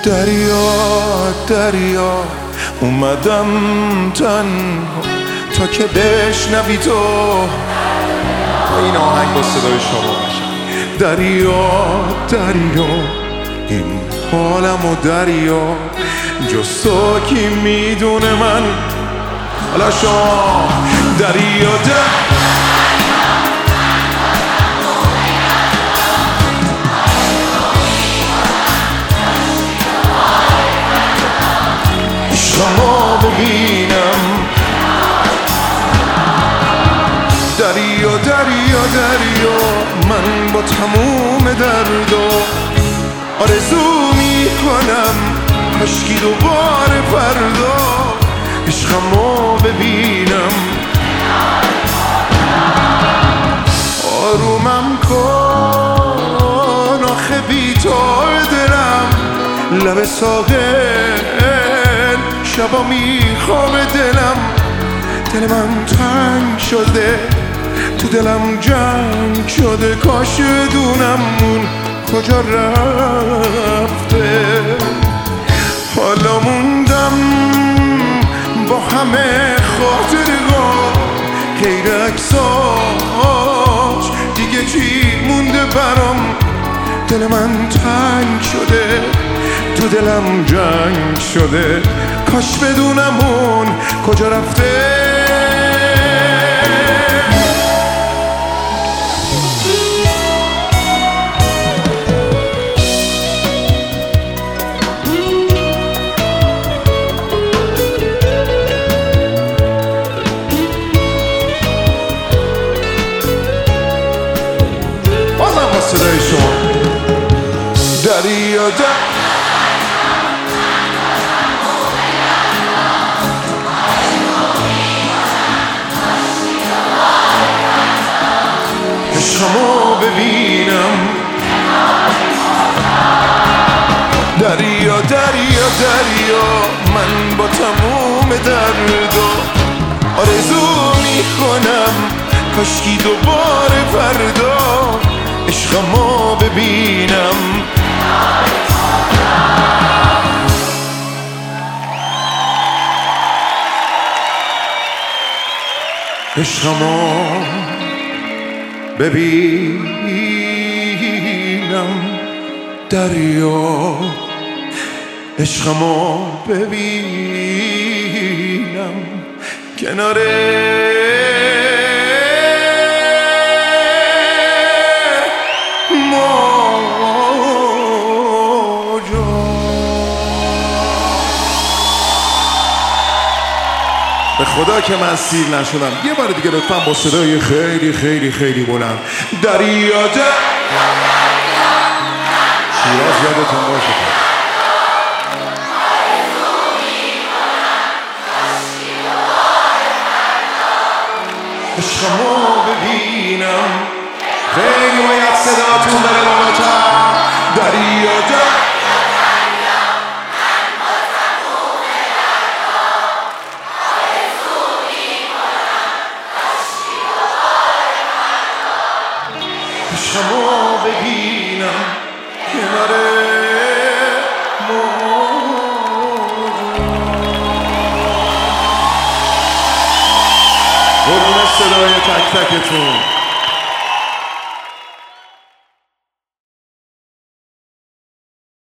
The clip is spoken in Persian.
دریا اومدم تنها تا که بشنوی تو. این آهنگ با صدای شما باشه. دریا این حالم و دریا جز تو کی میدونه من. حالا شما دریا عشقمو ببینم. دریا من با تموم درد و آرزو میکنم کاشکی دوباره فردا عشقمو ببینم. آرومم کن آخه بی تو دلم لب ساحل شبا میخوام. دل من تنگ شده تو دلم جنگ شده کاش بدونم اون کجا رفته. حالا موندم با همه خاطرها غیر عکساش دیگه چی مونده برام. دل من تنگ شده تو دلم جنگ شده کاش بدونم اون کجا رفته. بازم با صدای شما دریا عشقمو ببینم. دریا من با تموم درد و آرزو میکنم کاشکی دوباره فردا عشقمو ببینم. عشقمو ببینم. دریا عشقمو ببینم کنار به خدا که من سیر نشدم. یه بار دیگه لطفا با صدای خیلی خیلی خیلی بلند دریا شیراز یادتون باشه. عشقمو ببینم. خیلی باید صداتون بره بالاتر. دریا عشقمو ببینم کنار موجا. قربون صدای تک تکتون.